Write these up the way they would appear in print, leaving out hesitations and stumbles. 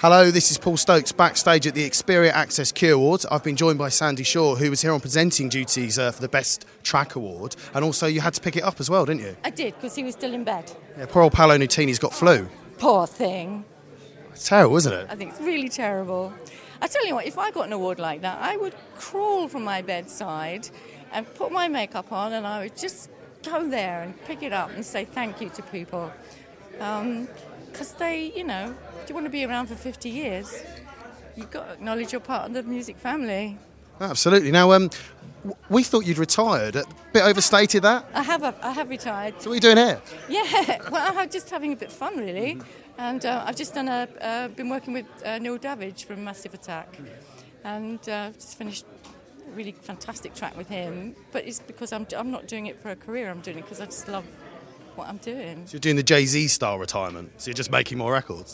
Hello, this is Paul Stokes backstage at the Xperia Access Q Awards. I've been joined by Sandy Shaw, who was here on presenting duties for the Best Track Award. And also you had to pick it up as well, didn't you? I did, because he was still in bed. Yeah, poor old Paolo Nutini's got flu. Poor thing. It's terrible, isn't it? I think it's really terrible. I tell you what, if I got an award like that, I would crawl from my bedside and put my makeup on, and I would just go there and pick it up and say thank you to people. Because they, you know, do you want to be around for 50 years? You've got to acknowledge you're part of the music family. Absolutely. Now, we thought you'd retired. A bit overstated that? I have retired. So what are you doing here? Yeah, well, I'm just having a bit of fun, really. And I've just been working with Neil Davidge from Massive Attack. And just finished a really fantastic track with him. But it's because I'm not doing it for a career, I'm doing it because I just love what I'm doing. So you're doing the Jay-Z style retirement, so you're just making more records?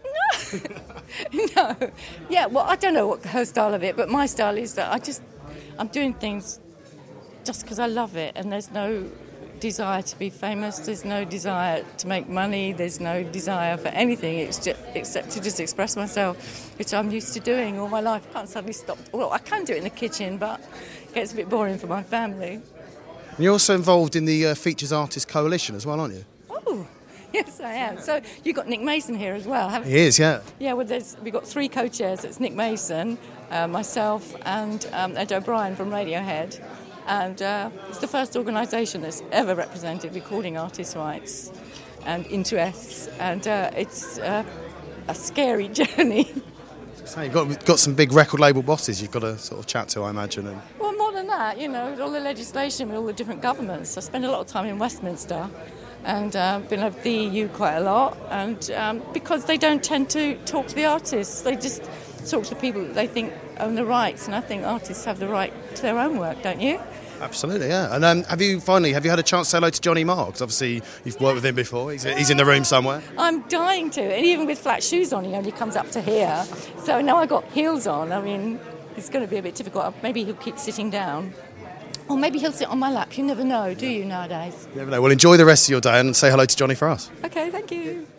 No. Yeah, well, I don't know what her style of it, but my style is that I'm doing things just because I love it, and there's no desire to be famous, there's no desire to make money, there's no desire for anything, except to just express myself, which I'm used to doing all my life. I can't suddenly stop. Well, I can do it in the kitchen, but it gets a bit boring for my family. And you're also involved in the Features Artists Coalition as well, aren't you? Oh, yes, I am. So you've got Nick Mason here as well, haven't you? He is, yeah. Yeah, well, we've got three co-chairs. It's Nick Mason, myself, and Ed O'Brien from Radiohead. And it's the first organisation that's ever represented recording artists' rights and interests. And it's a scary journey. So you've got some big record label bosses you've got to sort of chat to, I imagine. And well, more than that, you know, all the legislation with all the different governments. I spend a lot of time in Westminster and been over the EU quite a lot. And because they don't tend to talk to the artists, they just talk to people that they think own the rights. And I think artists have the right to their own work, don't you? Absolutely, yeah. And have you had a chance to say hello to Johnny Marr? Because obviously you've worked with him before. He's in the room somewhere. I'm dying to. And even with flat shoes on, he only comes up to here. So now I've got heels on. I mean, it's going to be a bit difficult. Maybe he'll keep sitting down. Or maybe he'll sit on my lap. You never know, do you, nowadays? You never know. Well, enjoy the rest of your day and say hello to Johnny for us. OK, thank you.